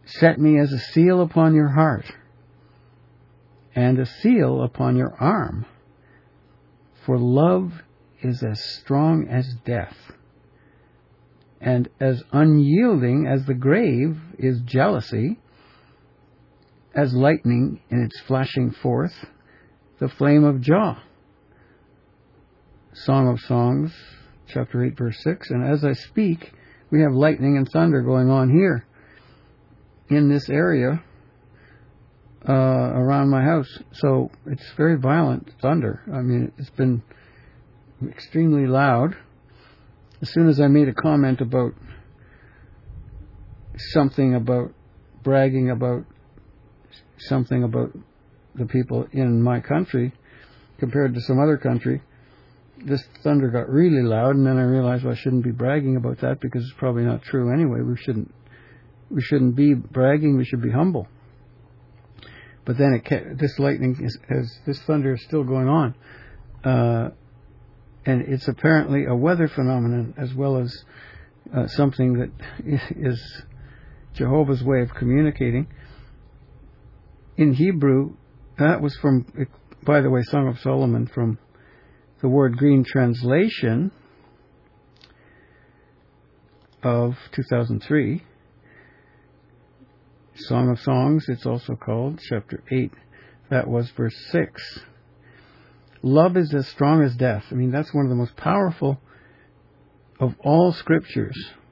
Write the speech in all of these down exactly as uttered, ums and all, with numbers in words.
Set me as a seal upon your heart, and a seal upon your arm. For love is as strong as death, and as unyielding as the grave is jealousy, as lightning in its flashing forth, the flame of Jah. Song of Songs, chapter eight, verse six. And as I speak, we have lightning and thunder going on here in this area uh, around my house. So it's very violent thunder. I mean, it's been extremely loud. As soon as I made a comment about something about bragging about something about the people in my country compared to some other country, this thunder got really loud, and then I realized, well, I shouldn't be bragging about that because it's probably not true anyway. We shouldn't we shouldn't be bragging. We should be humble. But then it kept, this lightning is, as this thunder is still going on, uh, and it's apparently a weather phenomenon as well as uh, something that is Jehovah's way of communicating. In Hebrew, that was from, by the way, Song of Solomon, from the Word Green translation of two thousand three. Song of Songs, it's also called, chapter eight. That was verse six. Love is as strong as death. I mean, that's one of the most powerful of all scriptures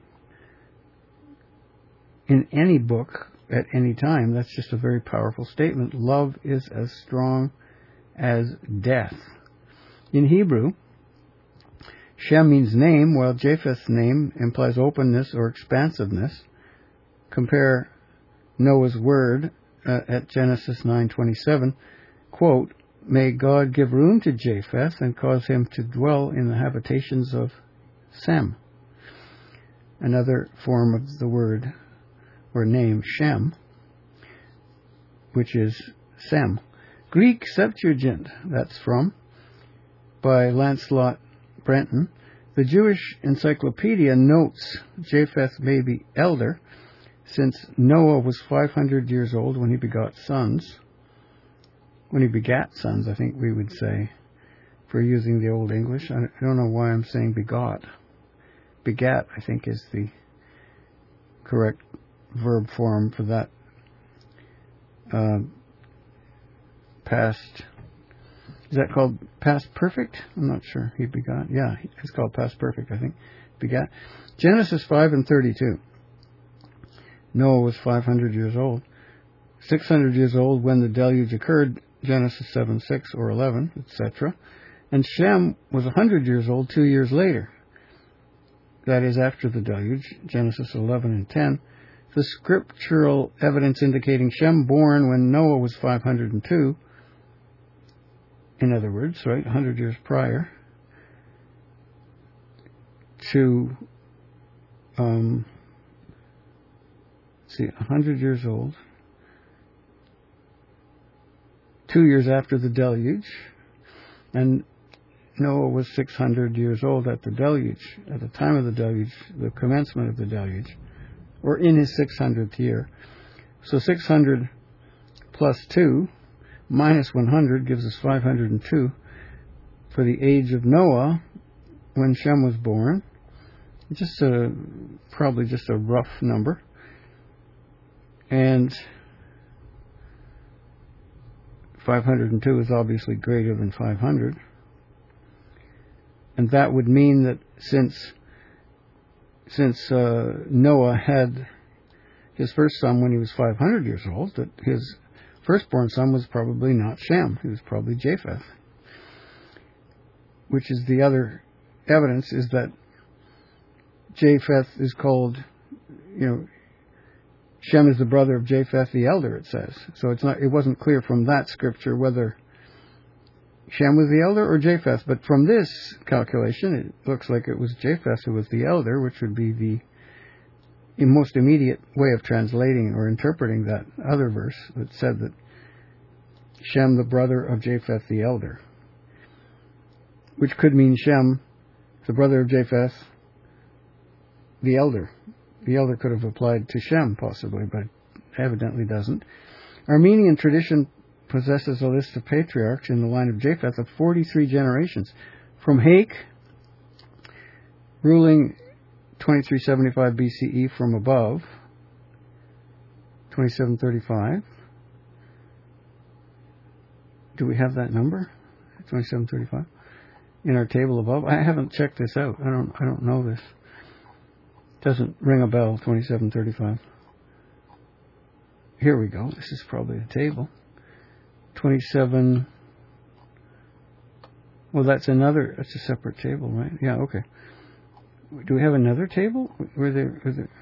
in any book at any time. That's just a very powerful statement. Love is as strong as death. In Hebrew, Shem means name, while Japheth's name implies openness or expansiveness. Compare Noah's word uh, at Genesis nine twenty-seven, quote, "May God give room to Japheth and cause him to dwell in the habitations of Sem." Another form of the word or name, Shem, which is Sem. Greek Septuagint, that's from, by Lancelot Brenton. The Jewish Encyclopedia notes Japheth may be elder, since Noah was five hundred years old when he begot sons. When he begat sons, I think we would say, for using the Old English. I don't know why I'm saying begot. Begat, I think, is the correct verb form for that uh, past. Is that called past perfect? I'm not sure. He begot. Yeah, it's called past perfect, I think. Begat. Genesis five and thirty-two. Noah was five hundred years old. six hundred years old when the deluge occurred, Genesis seven, six or eleven, et cetera. And Shem was one hundred years old two years later. That is after the deluge, Genesis eleven and ten. The scriptural evidence indicating Shem born when Noah was five hundred two, in other words, right, one hundred years prior to, um, see, one hundred years old, two years after the deluge, and Noah was six hundred years old at the deluge, at the time of the deluge, the commencement of the deluge, or in his six hundredth year. So six hundred plus two minus one hundred gives us five hundred two for the age of Noah when Shem was born. Just a, probably just a rough number. And five hundred two is obviously greater than five hundred. And that would mean that since since uh, Noah had his first son when he was five hundred years old, that his firstborn son was probably not Shem. He was probably Japheth. Which is the other evidence, is that Japheth is called, you know, Shem is the brother of Japheth the elder, it says. So it's not, it wasn't clear from that scripture whether Shem was the elder or Japheth. But from this calculation, it looks like it was Japheth who was the elder, which would be the most immediate way of translating or interpreting that other verse that said that Shem, the brother of Japheth the elder. Which could mean Shem, the brother of Japheth, the elder. The elder could have applied to Shem, possibly, but evidently doesn't. Armenian tradition possesses a list of patriarchs in the line of Japheth of forty-three generations. From Hake, ruling twenty-three seventy-five B C E from above, twenty-seven thirty-five. Do we have that number? twenty-seven thirty-five? In our table above? I haven't checked this out. I don't I don't know this. Doesn't ring a bell, twenty-seven thirty-five. Here we go. This is probably the table. twenty-seven. Well, that's another, that's a separate table, right? Yeah, okay. Do we have another table? Were there, were there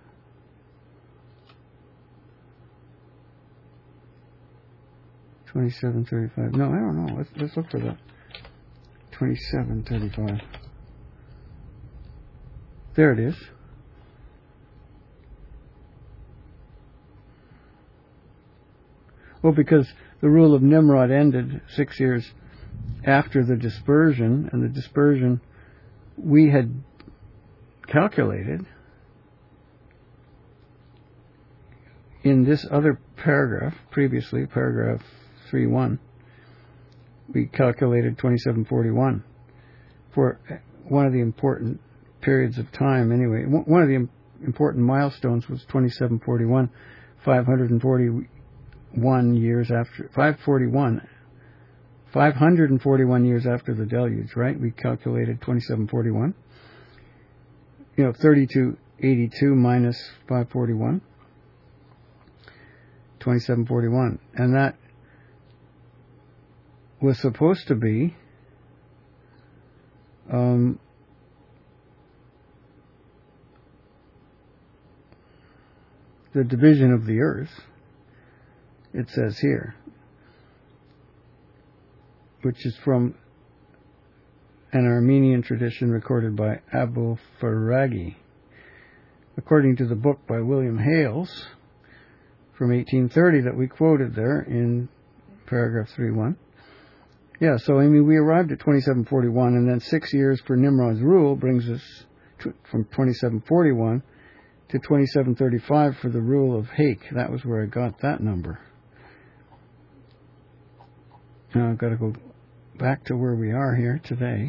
twenty-seven thirty-five. No, I don't know. Let's, let's look for that. twenty-seven thirty-five. There it is. Well, because the rule of Nimrod ended six years after the dispersion, and the dispersion we had calculated in this other paragraph, previously, paragraph three one, we calculated twenty-seven forty-one for one of the important periods of time anyway. One of the important milestones was twenty-seven forty-one, five hundred forty-one years after, five forty-one, five hundred forty-one years after the deluge, right? We calculated twenty-seven forty-one. You know, thirty-two eighty-two minus five forty-one. twenty-seven forty-one. And that was supposed to be um, the division of the earth, it says here, which is from an Armenian tradition recorded by Abu Faragi. According to the book by William Hales from eighteen thirty that we quoted there in paragraph three one. Yeah, so I mean, we arrived at twenty-seven forty-one, and then six years for Nimrod's rule brings us to, from twenty-seven forty-one to twenty-seven thirty-five for the rule of Hake. That was where I got that number. Now I've got to go back to where we are here today.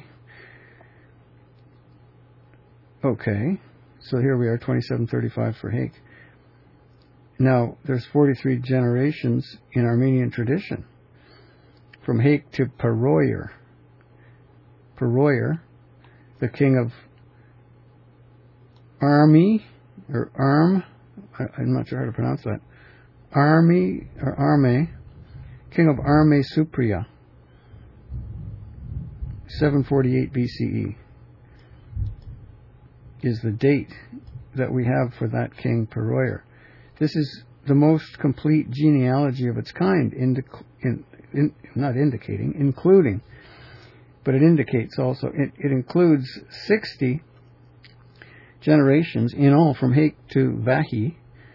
Okay, so here we are, twenty-seven thirty-five for Hake. Now, there's forty-three generations in Armenian tradition. From Hake to Peroyer. Peroyer, the king of Armi, or Arm, I, I'm not sure how to pronounce that. Armi, or Arme, king of Arme Supria, seven forty-eight B C E, is the date that we have for that king Peroyer. This is the most complete genealogy of its kind, in, in, in, not indicating, including, but it indicates also, it, it includes sixty generations in all from Hake to Vahi,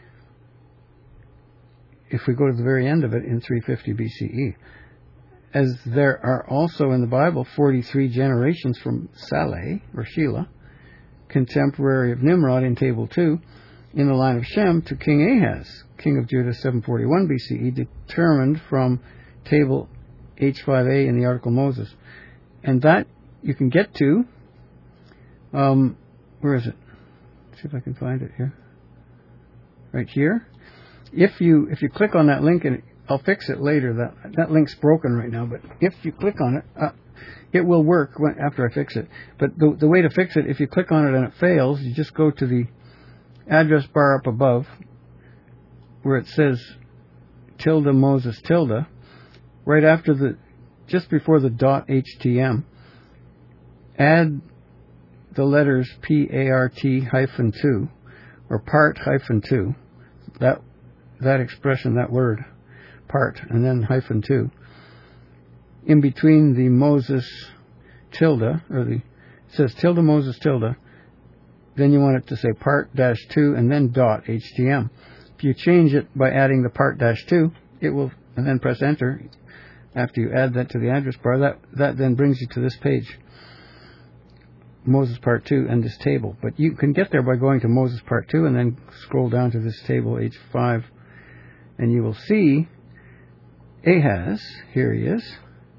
if we go to the very end of it, in three fifty B C E. As there are also in the Bible forty-three generations from Saleh, or Shelah, contemporary of Nimrod in Table two, in the line of Shem to King Ahaz, king of Judah, seven forty-one B C E, determined from Table H five A in the Article Moses. And that you can get to, um, where is it? Let's see if I can find it here. Right here. If you if you click on that link, and I'll fix it later, that that link's broken right now, but if you click on it, uh, it will work when, after I fix it. But the, the way to fix it, if you click on it and it fails, you just go to the address bar up above where it says tilde Moses tilde, right after the, just before the dot htm, add the letters P A R T hyphen two, or part hyphen two, that, that expression, that word, part, and then hyphen two, in between the Moses tilde, or the, it says tilde Moses tilde, then you want it to say part dash two and then dot htm. If you change it by adding the part dash two, it will, and then press enter. After you add that to the address bar, that, that then brings you to this page, Moses part two, and this table. But you can get there by going to Moses part two and then scroll down to this table H five And you will see Ahaz, here he is,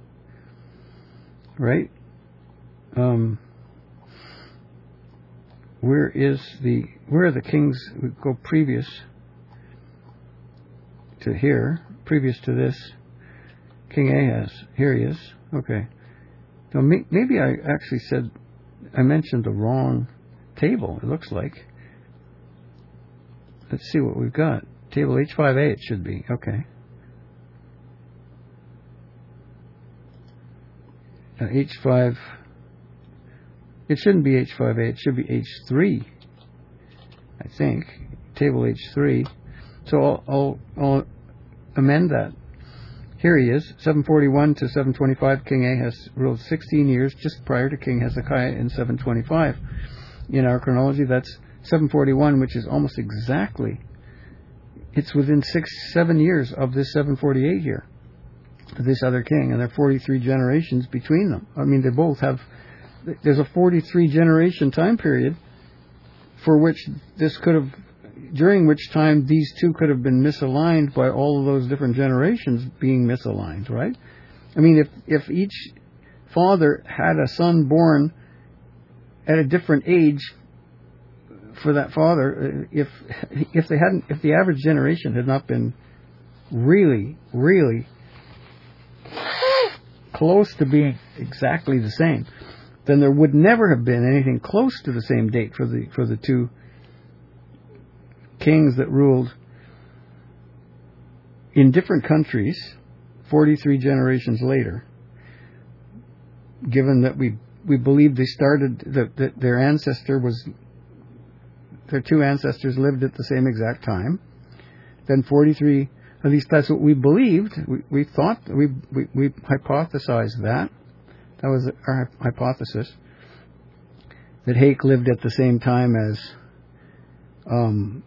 right? Um, where is the, where are the kings? We go previous to here, previous to this, King Ahaz. Here he is. Okay. So may, maybe I actually said, I mentioned the wrong table, it looks like. Let's see what we've got. Table H five A it should be. Okay. Uh, H five, it shouldn't be H five A, it should be H three, I think. Table H three. So I'll, I'll, I'll amend that. Here he is, seven forty-one to seven twenty-five. King Ahaz ruled sixteen years just prior to King Hezekiah in seven twenty-five. In our chronology, that's seven forty-one, which is almost exactly, it's within six, seven years of this seven forty-eight here, this other king, and there are forty-three generations between them. I mean, they both have, there's a forty-three generation time period for which this could have, during which time these two could have been misaligned by all of those different generations being misaligned, right? I mean, if, if each father had a son born at a different age for that father, if if they hadn't, if the average generation had not been really, really close to being exactly the same, then there would never have been anything close to the same date for the for the two kings that ruled in different countries forty-three generations later, given that we we believe they started, that, that their ancestor was, their two ancestors lived at the same exact time. Then forty-three, at least that's what we believed. We, we thought, we, we we hypothesized that. That was our hypothesis. That Hake lived at the same time as, um,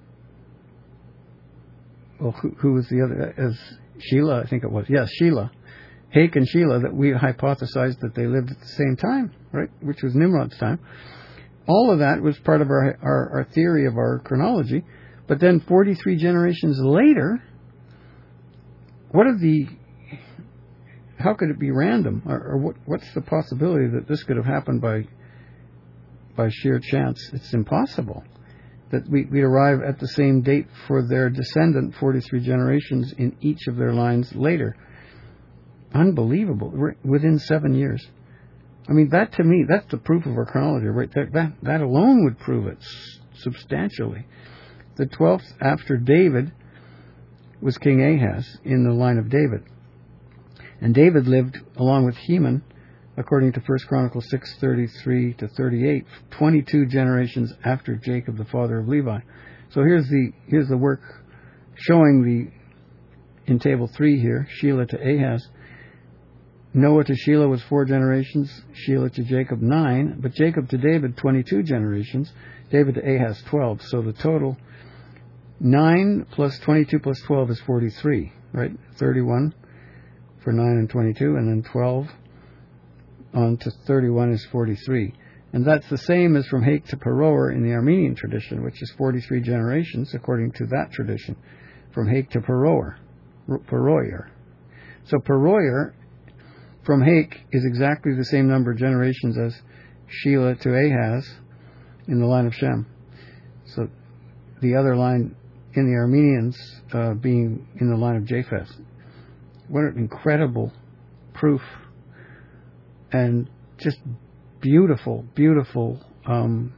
well, who, who was the other, as Sheila, I think it was. Yes, Sheila. Hake and Sheila, that we hypothesized that they lived at the same time, right? Which was Nimrod's time. All of that was part of our, our, our theory of our chronology. But then forty-three generations later, what are the, how could it be random? Or, or what, what's the possibility that this could have happened by by sheer chance? It's impossible that we, we'd arrive at the same date for their descendant forty-three generations in each of their lines later. Unbelievable. Within seven years. I mean, that to me, that's the proof of our chronology, right? That, that, that alone would prove it substantially. The twelfth after David was King Ahaz in the line of David. And David lived along with Heman, according to First Chronicles six thirty-three to thirty-eight, twenty-two generations after Jacob, the father of Levi. So here's the here's the work showing the, in table three here, Sheila to Ahaz. Noah to Sheila was four generations, Sheila to Jacob nine, but Jacob to David twenty-two generations, David to Ahaz twelve. So the total, nine plus twenty-two plus twelve is forty-three, right? thirty-one for nine and twenty-two, and then twelve on to thirty-one is forty-three. And that's the same as from Hake to Peroer in the Armenian tradition, which is forty-three generations according to that tradition, from Hake to Peroer, Peroer. So Peroer from Hake is exactly the same number of generations as Sheila to Ahaz in the line of Shem. So the other line in the Armenians uh, being in the line of Japheth. What an incredible proof, and just beautiful, beautiful, um,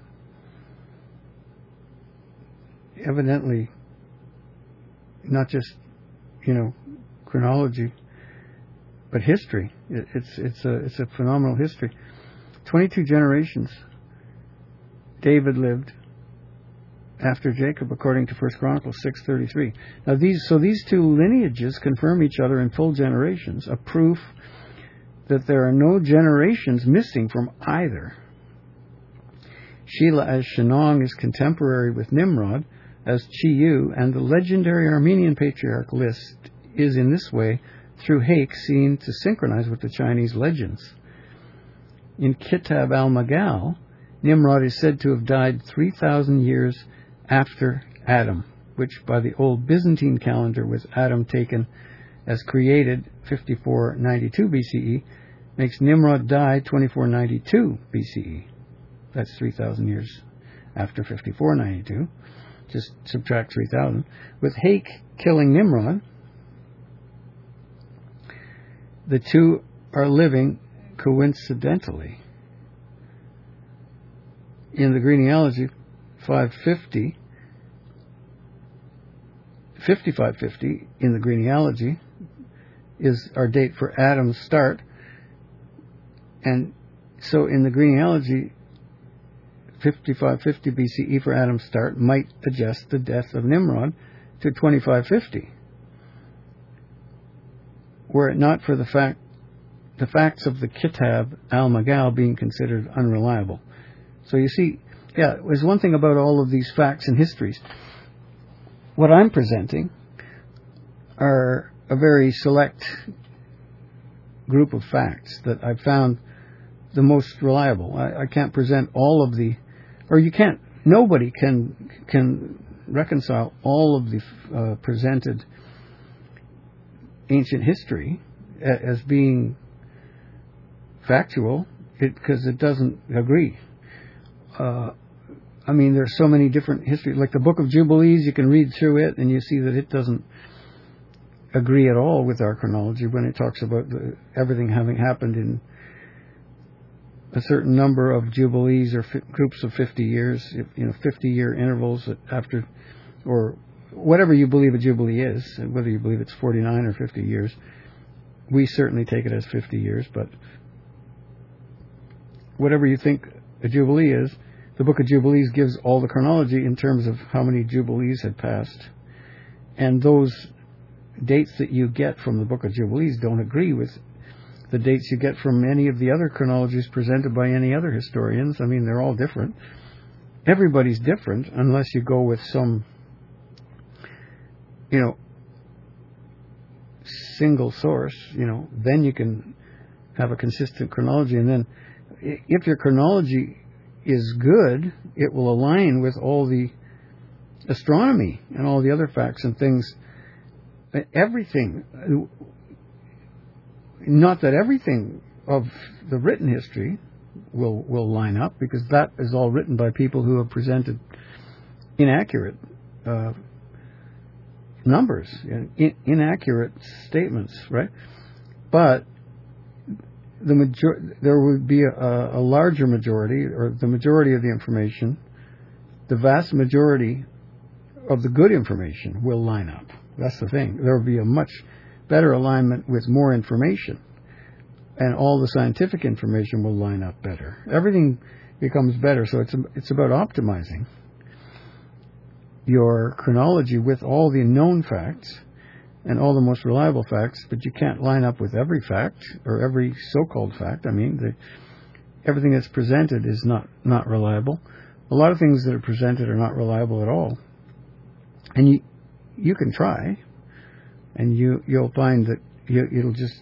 evidently not just, you know, chronology, but history. It, it's it's a it's a phenomenal history. Twenty-two generations David lived after Jacob, according to First Chronicles six thirty-three. Now these so these two lineages confirm each other in full generations, a proof that there are no generations missing from either. Sheila as Shenong is contemporary with Nimrod as Chiyu, and the legendary Armenian patriarch list is in this way through Hake seen to synchronize with the Chinese legends. In Kitab al-Magal, Nimrod is said to have died three thousand years after Adam. which by the old Byzantine calendar was Adam taken as created fifty-four ninety-two B C E, makes Nimrod die twenty-four ninety-two B C E. That's three thousand years after fifty-four ninety-two. Just subtract three thousand. With Hake killing Nimrod, the two are living coincidentally. In the genealogy, five fifty, fifty-five fifty in the genealogy is our date for Adam's start. And so in the genealogy, fifty-five fifty B C E for Adam's start might adjust the death of Nimrod to twenty-five fifty. Were it not for the fact, the facts of the Kitab al-Magal being considered unreliable. So you see, yeah, there's one thing about all of these facts and histories. What I'm presenting are a very select group of facts that I've found the most reliable. I, I can't present all of the, or you can't, nobody can can reconcile all of the uh, presented ancient history as being factual, because it, it doesn't agree. Uh, I mean, there's so many different histories. Like the Book of Jubilees, you can read through it and you see that it doesn't agree at all with our chronology when it talks about the, everything having happened in a certain number of jubilees or fi- groups of fifty years, you know, fifty-year intervals after, or whatever you believe a jubilee is, whether you believe it's forty-nine or fifty years. We certainly take it as fifty years, but whatever you think a jubilee is, the Book of Jubilees gives all the chronology in terms of how many jubilees had passed. And those dates that you get from the Book of Jubilees don't agree with the dates you get from any of the other chronologies presented by any other historians. I mean, they're all different. Everybody's different unless you go with some, you know, single source, you know, then you can have a consistent chronology. And then if your chronology is good, it will align with all the astronomy and all the other facts and things. Everything, not that everything of the written history will will line up, because that is all written by people who have presented inaccurate uh, numbers, in, inaccurate statements, right? But the major- there would be a, a larger majority, or the majority of the information, the vast majority of the good information will line up. That's the thing. There will be a much better alignment with more information, and all the scientific information will line up better. Everything becomes better, so it's it's about optimizing your chronology with all the known facts and all the most reliable facts, but you can't line up with every fact or every so-called fact. I mean, the, everything that's presented is not, not reliable. A lot of things that are presented are not reliable at all. And you you can try, and you, you'll find that you, it'll just,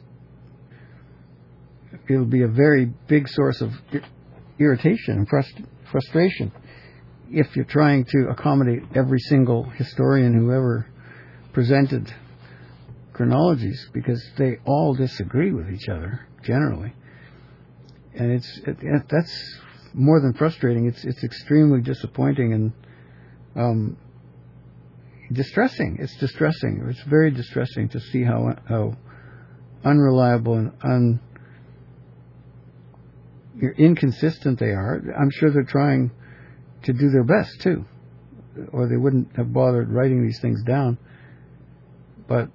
it'll be a very big source of irritation and frust- frustration if you're trying to accommodate every single historian who ever presented chronologies, because they all disagree with each other generally, and it's it, it, that's more than frustrating. It's it's extremely disappointing and um, distressing. It's distressing. It's very distressing to see how how unreliable and un inconsistent they are. I'm sure they're trying to do their best too, or they wouldn't have bothered writing these things down. But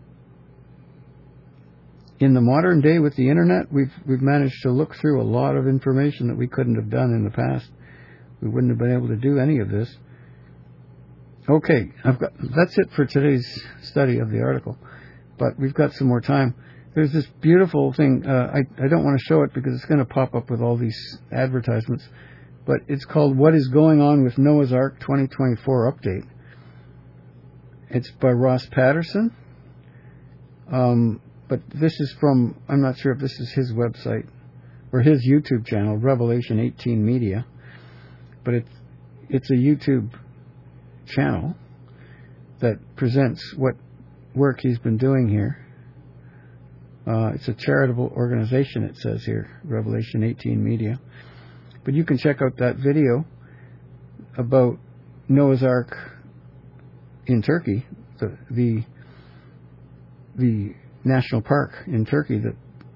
in the modern day with the internet, we've we've managed to look through a lot of information that we couldn't have done in the past. We wouldn't have been able to do any of this. Okay, I've got that's it for today's study of the article, but we've got some more time. There's this beautiful thing. Uh, I I don't want to show it because it's going to pop up with all these advertisements, but it's called "What is Going On with Noah's Ark twenty twenty-four Update." It's by Ross Patterson. Um, But this is from, I'm not sure if this is his website or his YouTube channel, Revelation eighteen Media. But it's, it's a YouTube channel. that presents what work he's been doing here. Uh, it's a charitable organization, it says here, Revelation eighteen Media. But you can check out that video about Noah's Ark in Turkey, the the, the national park in Turkey that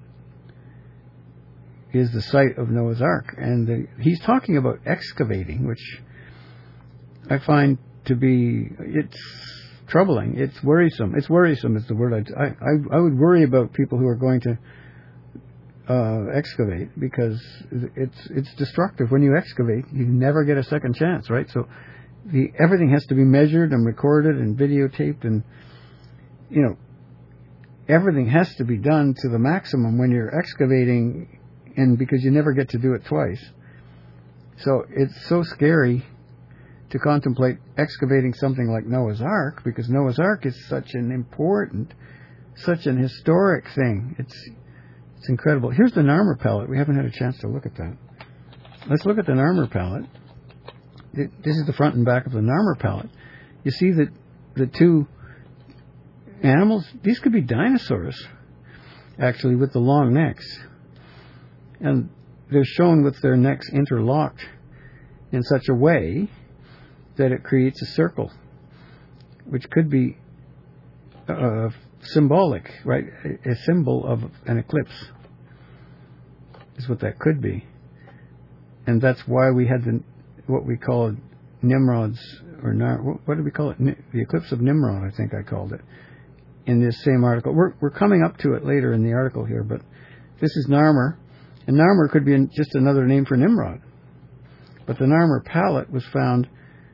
is the site of Noah's Ark. And the, he's talking about excavating, which I find to be, it's troubling. It's worrisome. It's worrisome is the word. I'd, I, I I would worry about people who are going to uh, excavate, because it's it's destructive. When you excavate, you never get a second chance, right? So the everything has to be measured and recorded and videotaped, and you know everything has to be done to the maximum when you're excavating, and because you never get to do it twice. So it's so scary to contemplate excavating something like Noah's Ark, because Noah's Ark is such an important, such an historic thing. It's it's incredible. Here's the Narmer palette. We haven't had a chance to look at that. Let's look at the Narmer palette. This is the front and back of the Narmer palette. You see that the two animals, these could be dinosaurs, actually, with the long necks. And they're shown with their necks interlocked in such a way that it creates a circle, which could be uh, symbolic, right? A symbol of an eclipse is what that could be. And that's why we had the, what we call Nimrod's, or what did we call it? The eclipse of Nimrod, I think I called it, in this same article. We're, we're coming up to it later in the article here, but this is Narmer. And Narmer could be just another name for Nimrod. But the Narmer palette was found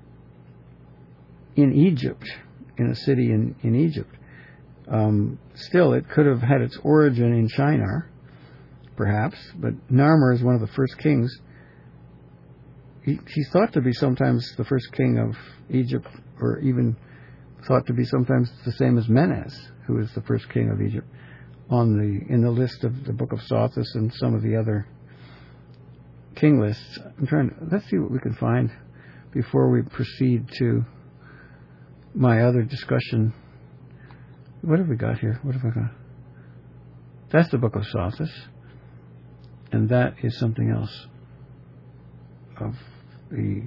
in Egypt, in a city in, in Egypt. Um, still, it could have had its origin in Shinar, perhaps, but Narmer is one of the first kings. He, he's thought to be sometimes the first king of Egypt, or even thought to be sometimes the same as Menes, who is the first king of Egypt, on the in the list of the Book of Sothis and some of the other king lists. I'm trying to, let's see what we can find before we proceed to my other discussion. What have we got here? What have I got? That's the Book of Sothis, and that is something else of the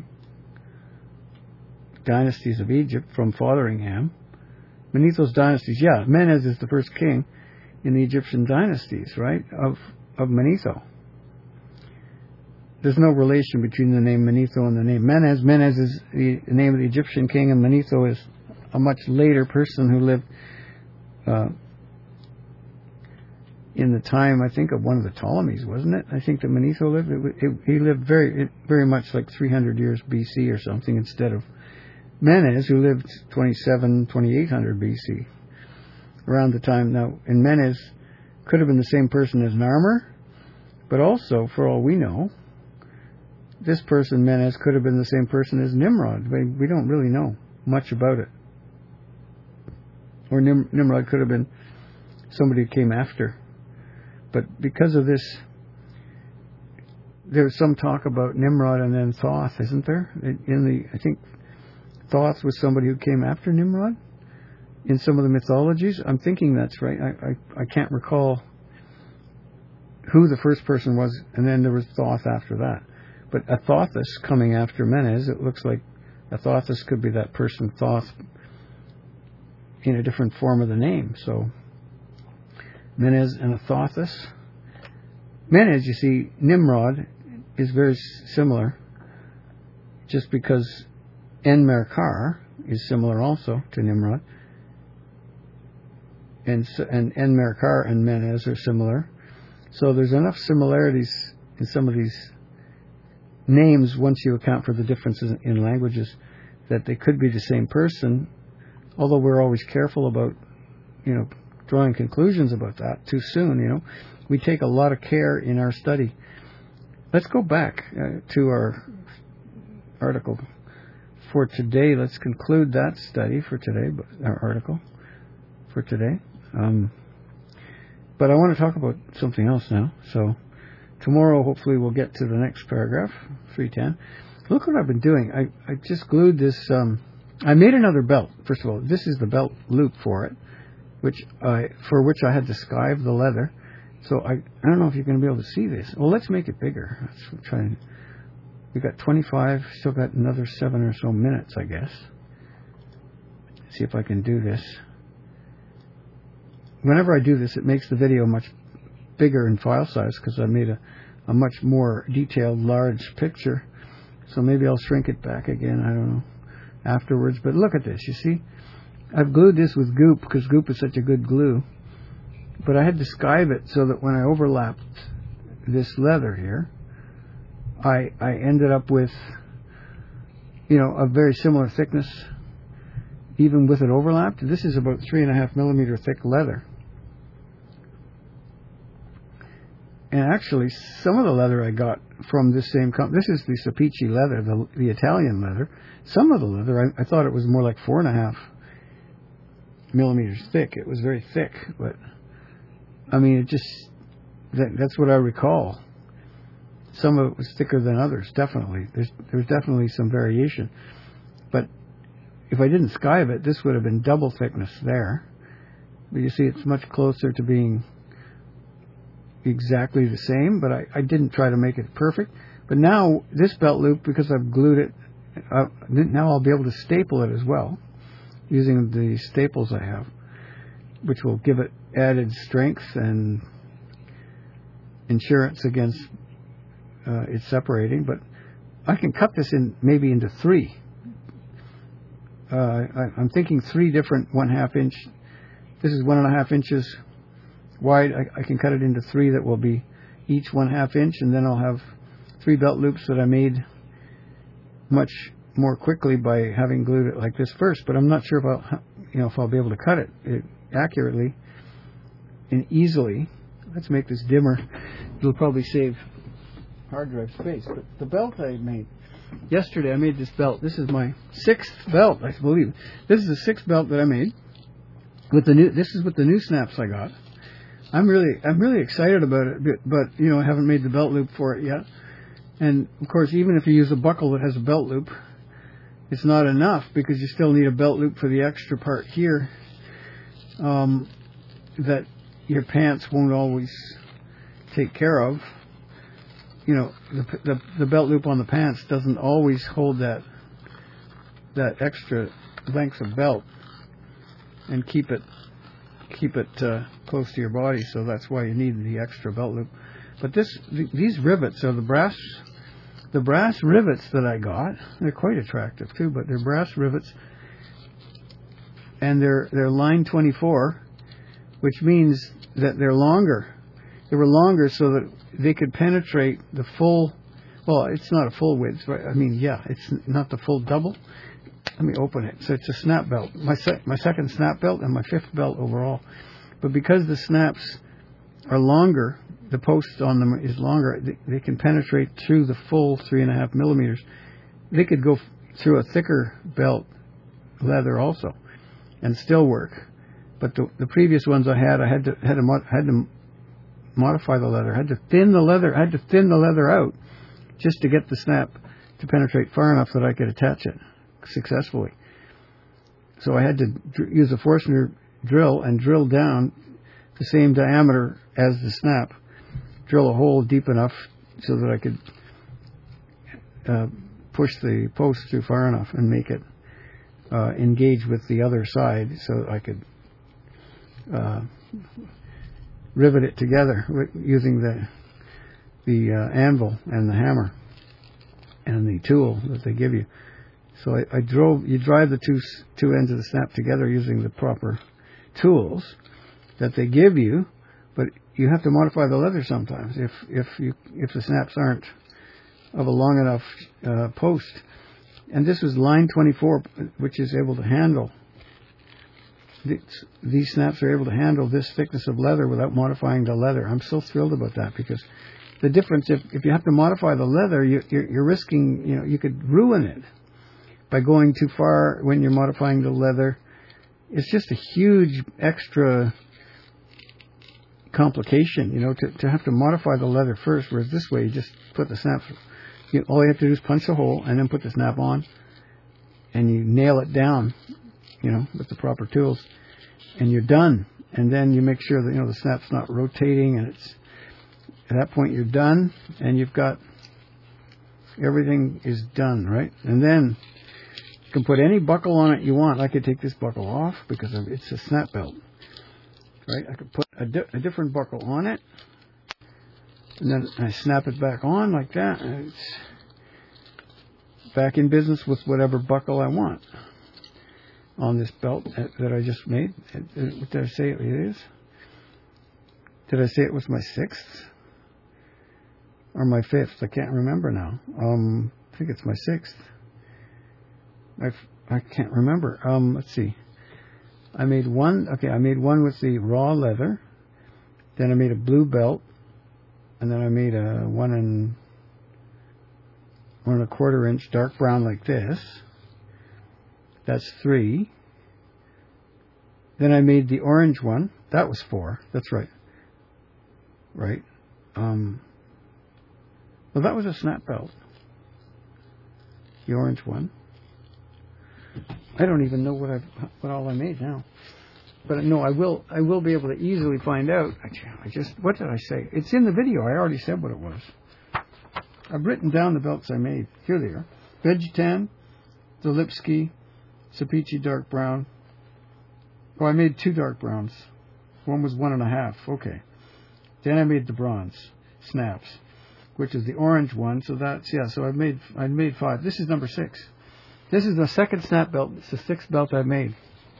dynasties of Egypt from Fotheringham. Beneath those dynasties, yeah, Menes is the first king in the Egyptian dynasties, right, of of Manetho. There's no relation between the name Manetho and the name Menes. Menes is the name of the Egyptian king, and Manetho is a much later person who lived uh, in the time, I think, of one of the Ptolemies, wasn't it? I think that Manetho lived. It, it, he lived very, it, very much like three hundred years B C or something, instead of Menes, who lived twenty-seven, twenty-eight hundred B C. Around the time now, and Menes could have been the same person as Narmer, but also, for all we know, this person, Menes, could have been the same person as Nimrod. We, we don't really know much about it. Or Nim, Nimrod could have been somebody who came after. But because of this, there's some talk about Nimrod and then Thoth, isn't there? In the, I think Thoth was somebody who came after Nimrod in some of the mythologies. I'm thinking that's right. I, I, I can't recall who the first person was, and then there was Thoth after that. But Athothus coming after Menes, it looks like Athothus could be that person, Thoth, in a different form of the name. So Menes and Athothus. Menes, you see, Nimrod is very similar, just because En-Merkar is similar also to Nimrod. And and En-Merkar and Menes are similar. So there's enough similarities in some of these names, once you account for the differences in languages, that they could be the same person, although we're always careful about, you know, drawing conclusions about that too soon, you know. We take a lot of care in our study. Let's go back uh, to our article for today. Let's conclude that study for today, our article for today. Um, but I want to talk about something else now. So tomorrow, hopefully, we'll get to the next paragraph, three ten. Look what I've been doing. I, I just glued this um, I made another belt. First of all, this is the belt loop for it, which I, for which I had to skive the leather. So I, I don't know if you're going to be able to see this. Well, let's make it bigger. Let's try and, we got twenty-five, still got another seven or so minutes, I guess. See if I can do this. Whenever I do this, it makes the video much bigger in file size because I made a, a much more detailed, large picture. So maybe I'll shrink it back again, I don't know, afterwards. But look at this, you see? I've glued this with goop because goop is such a good glue. But I had to skive it so that when I overlapped this leather here, I, I ended up with, you know, a very similar thickness, even with it overlapped. This is about three and a half millimeter thick leather. And actually, some of the leather I got from this same company, this is the Sapici leather, the, the Italian leather. Some of the leather, I, I thought it was more like four and a half millimeters thick. It was very thick, but I mean, it just, that, that's what I recall. Some of it was thicker than others, definitely. There's, there's definitely some variation. But if I didn't skive it, this would have been double thickness there. But you see, it's much closer to being exactly the same, but I, I didn't try to make it perfect. But now, this belt loop, because I've glued it, uh, now I'll be able to staple it as well, using the staples I have, which will give it added strength and insurance against uh, it separating. But I can cut this in maybe into three. Uh, I, I'm thinking three different one half inch. This is one and a half inches wide. I, I can cut it into three that will be each one half inch, and then I'll have three belt loops that I made much more quickly by having glued it like this first. But I'm not sure if I'll, you know, if I'll be able to cut it, it accurately and easily. Let's make this dimmer. It'll probably save hard drive space. But the belt I made yesterday, I made this belt. This is my sixth belt, I believe. This is the sixth belt that I made with the new. This is with the new snaps I got. I'm really, I'm really excited about it, but, but you know, I haven't made the belt loop for it yet. And of course, even if you use a buckle that has a belt loop, it's not enough because you still need a belt loop for the extra part here um, that your pants won't always take care of. You know, the, the the belt loop on the pants doesn't always hold that that extra length of belt and keep it keep it uh, close to your body. So that's why you need the extra belt loop. But this th- these rivets are the brass the brass rivets that I got. They're quite attractive too, but they're brass rivets, and they're they're line twenty-four, which means that they're longer. They were longer so that they could penetrate the full, well, it's not a full width, right? I mean, yeah, it's not the full double. Let me open it. So it's a snap belt. My sec- my second snap belt and my fifth belt overall. But because the snaps are longer, the post on them is longer, they, they can penetrate through the full three and a half millimeters. They could go f- through a thicker belt leather also and still work. But the, the previous ones I had, I had to had to mod- had to modify the leather. I had to thin the leather. I had to thin the leather out just to get the snap to penetrate far enough that I could attach it successfully. So I had to dr- use a Forstner drill and drill down the same diameter as the snap. Drill a hole deep enough so that I could uh, push the post through far enough and make it uh, engage with the other side so I could uh, rivet it together using the the uh, anvil and the hammer and the tool that they give you. So I, I drove. You drive the two two ends of the snap together using the proper tools that they give you, but you have to modify the leather sometimes if if you if the snaps aren't of a long enough uh, post. And this was line twenty-four, which is able to handle. These snaps are able to handle this thickness of leather without modifying the leather. I'm so thrilled about that because the difference, if, if you have to modify the leather, you, you're, you're risking, you know, you could ruin it by going too far when you're modifying the leather. It's just a huge extra complication, you know, to, to have to modify the leather first, whereas this way you just put the snaps, you know, all you have to do is punch the hole and then put the snap on. and you nail it down, you know, with the proper tools, and you're done. And then you make sure that, you know, the snap's not rotating, and it's, at that point you're done, and you've got, everything is done, right? And then you can put any buckle on it you want. I could take this buckle off because it's a snap belt, right? I could put a, di- a different buckle on it, and then I snap it back on like that, and it's back in business with whatever buckle I want on this belt that I just made. What did I say it is? Did I say it was my sixth or my fifth? I can't remember now. Um, I think it's my sixth. I I can't remember. Um, let's see. I made one. Okay, I made one with the raw leather. Then I made a blue belt, and then I made a one and one and a quarter inch dark brown like this. That's three. Then I made the orange one. That was four. That's right. Right. Um, well, that was a snap belt. The orange one. I don't even know what I what all I made now. But no, I will I will be able to easily find out. I just what did I say? It's in the video. I already said what it was. I've written down the belts I made. Here they are. Vegetan, the Lipsky, Sapichi dark brown. Oh, I made two dark browns. One was one and a half. Okay. Then I made the bronze snaps, which is the orange one. So that's yeah. So I made I made five. This is number six. This is the second snap belt. It's the sixth belt I've made.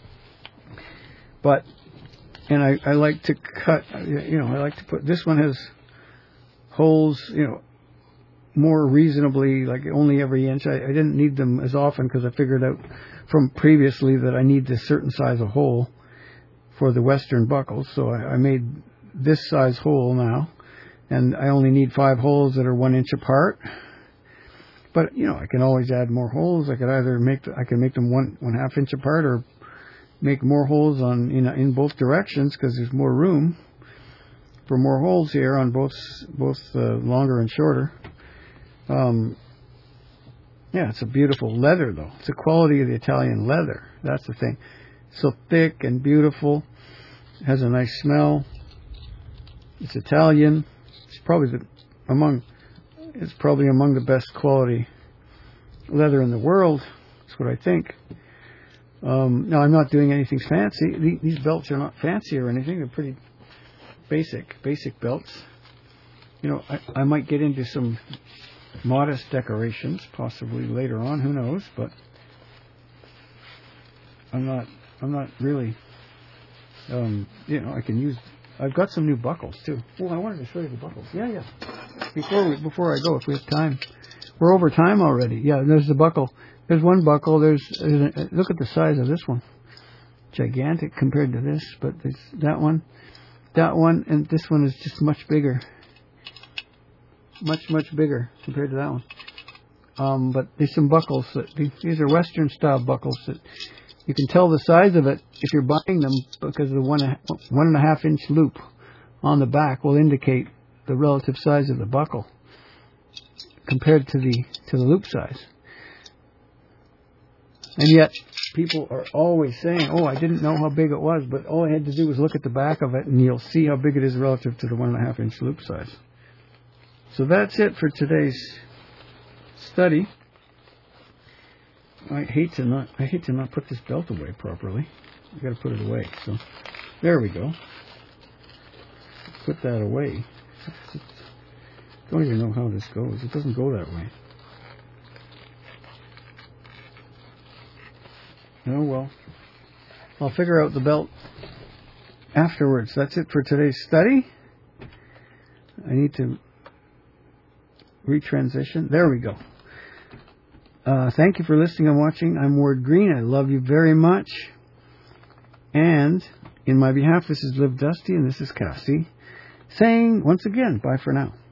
But and I I like to cut. You know I like to put this one has holes. You know. More reasonably, like only every inch. I, I didn't need them as often because I figured out from previously that I need this certain size of hole for the Western buckles. So I, I made this size hole now, and I only need five holes that are one inch apart. But you know, I can always add more holes. I could either make the, I can make them one one half inch apart, or make more holes on in in both directions because there's more room for more holes here on both both uh, longer and shorter. Um, yeah, it's a beautiful leather, though. It's the quality of the Italian leather. That's the thing. So thick and beautiful. It has a nice smell. It's Italian. It's probably the among. It's probably among the best quality leather in the world. That's what I think. Um, now, I'm not doing anything fancy. These belts are not fancy or anything. They're pretty basic, basic belts. You know, I, I might get into some modest decorations, possibly later on. Who knows? But I'm not. I'm not really. Um, you know, I can use. I've got some new buckles too. Oh, I wanted to show you the buckles. Yeah, yeah. Before we, before I go, if we have time, we're over time already. Yeah, there's the buckle. There's one buckle. There's, there's a, look at the size of this one. Gigantic compared to this, but there's that one, that one, and this one is just much bigger. Much, much bigger compared to that one. Um, but there's some buckles. That, these are Western style buckles that you can tell the size of it if you're buying them because the one, one and a half inch loop on the back will indicate the relative size of the buckle compared to the to the loop size. And yet people are always saying, "Oh, I didn't know how big it was," but all I had to do was look at the back of it, and you'll see how big it is relative to the one and a half inch loop size. So that's it for today's study. I hate to not. I hate to not put this belt away properly. I got to put it away. So there we go. Put that away. I don't even know how this goes. It doesn't go that way. Oh well. I'll figure out the belt afterwards. That's it for today's study. I need to retransition. There we go. Uh, thank you for listening and watching. I'm Ward Green. I love you very much. And in my behalf, this is Live Dusty and this is Cassie saying once again, bye for now.